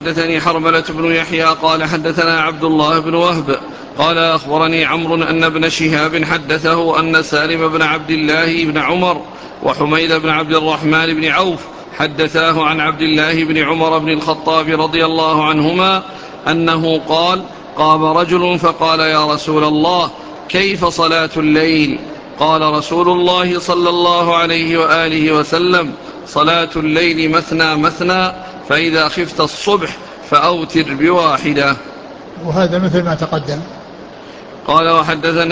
حدثني حرملة بن يحيى قال حدثنا عبد الله بن وهب قال أخبرني عمرو أن ابن شهاب حدثه أن سالم بن عبد الله بن عمر وحميد بن عبد الرحمن بن عوف حدثاه عن عبد الله بن عمر بن الخطاب رضي الله عنهما أنه قال: قام رجل فقال: يا رسول الله، كيف صلاة الليل؟ قال رسول الله صلى الله عليه وآله وسلم: صلاة الليل مثنى مثنى، فإذا خفت الصبح فأوتر بواحدة. وهذا مثل ما تقدم. قال: وحدثنا